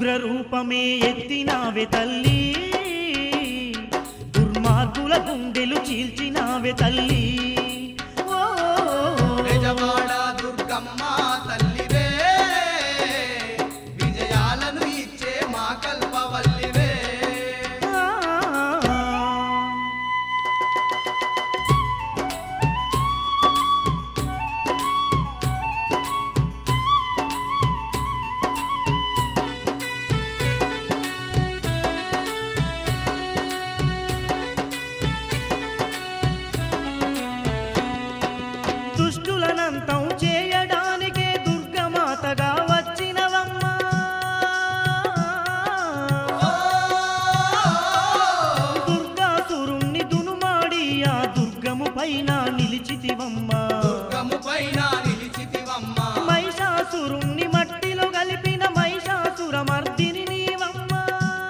రూపమే ఎత్తినావే తల్లి, దుర్మార్గుల గుండెలు చీల్చినావే తల్లి. బెజవాడ దుర్గమ్మ తల్లివే, విజయాలను ఇచ్చే మా కల్పవల్లివే. దుష్టులనంతం చేయడానికే దుర్గమాతగా వచ్చినవమ్మా. దుర్గాసురుణ్ణి దునుమాడి ఆ దుర్గము పైన నిలిచితివమ్మా. మహిషాసురుణ్ణి మట్టిలో కలిపిన మహిషాసురమర్దిని నీవమ్మా.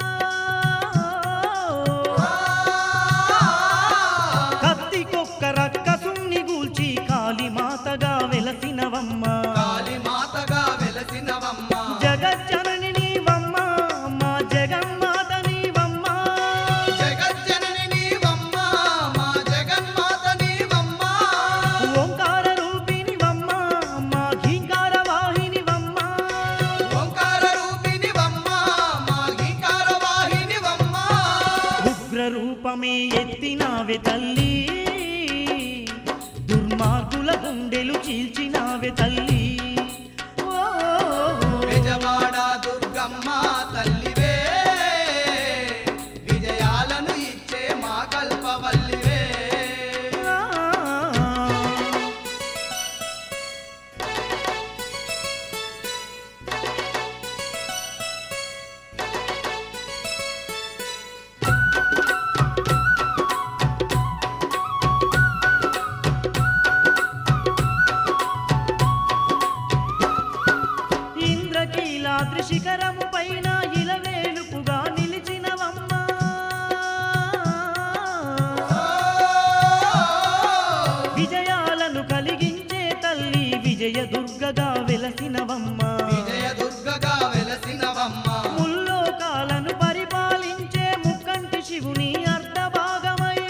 కత్తి కొక్క రక్కసుణ్ణి గూల్చి కాళీమాతగా వెలసినవమ్మా. జగజ్జనని నీవమ్మా, మా జగన్మాత నీవమ్మా. ఓంకార రూపిణివమ్మా, మా ఘీంకార వాహినివమ్మా. ఉగ్ర రూపమే ఎత్తినావే తల్లి, దుర్మార్గుల గుండెలు చీల్చినావే తల్లి. బెజవాడ దుర్గమ్మ తల్లివే, విజయాలను ఇచ్చే మా కల్పవల్లివే. ఇంద్రకీలాద్రి శిఖరము పైన ఇలవేలుపుగా నిలిచినవమ్మా. విజయాలను కలిగించే తల్లి విజయ దుర్గగా వెలసినవమ్మా. ముల్లోకాలను పరిపాలించే ముక్కంటి శివుని అర్ధభాగమై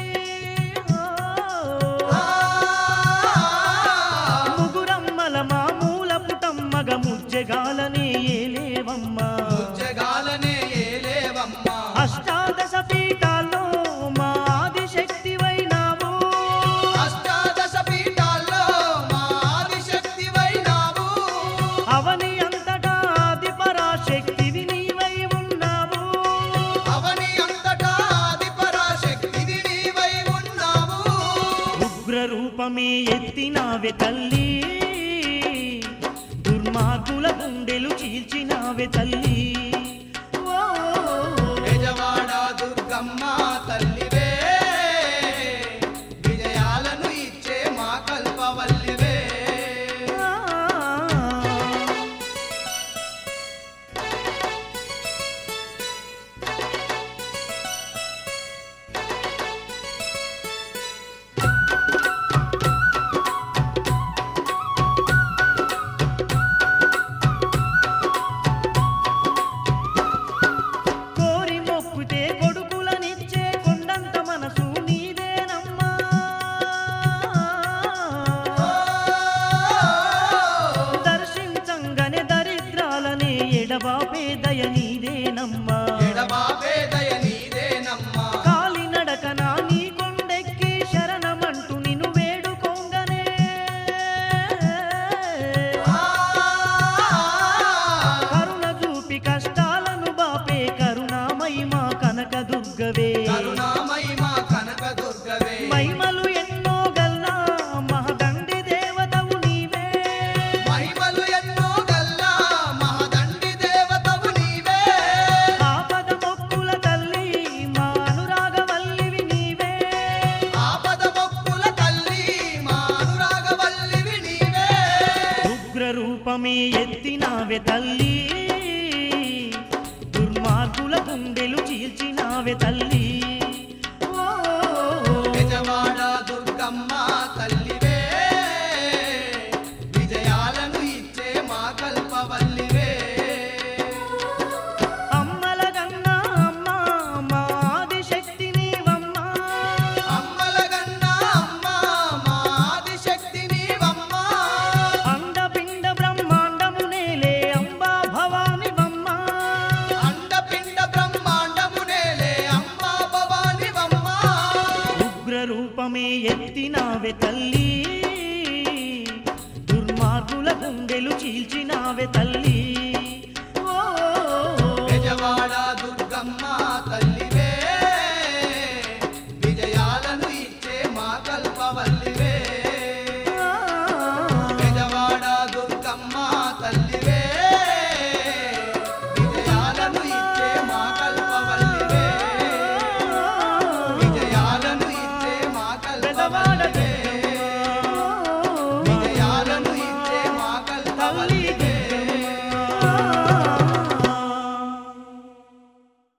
ముగురమ్మల మామూల పుటమ్మగ ముజ్జగాలనే ఏలేవమ్మా. అష్టాదశ పీఠాల్లో మా ఆదిశక్తివైనావు. అవని అంతటా ఆది పరాశక్తివి నీవై ఉన్నావు. ఉగ్ర రూపమే ఎత్తినావే తల్లి, దుర్మార్గుల గుండెలు చీల్చినావే తల్లి. బెజవాడ దుర్గమ్మ తల్లివే, విజయాలను ఇచ్చే మా కల్పవల్లివే. కోరి మొక్కుతే కొడుకులనిచ్చే కొండంత మనసు నీదేనమ్మా. దర్శించంగనే దరిద్రాలనే ఎడబాపే దయ నీదేనమ్మా. కాలినడకన నీ కొండెక్కి శరణమంటూ నిన్ను వేడుకోంగనే కరుణ చూపి కష్టాలను బాపే కరుణామయి మా కనకదుర్గవే. మహిమలు ఎన్నో గల్లా మహదండి దేవతవు నీవే. ఆపద మొక్కుల తల్లి మా అనురాగవల్లివి నీవే. ఉగ్ర రూపమే ఎత్తినావే తల్లి, దుర్మార్గుల గుండెలు చీల్చినావే తల్లి. బెజవాడ దుర్గమ్మ తల్లివే, విజయాలను ఇచ్చే మా కల్పవల్లివే. దీపమే ఎత్తినావే తల్లి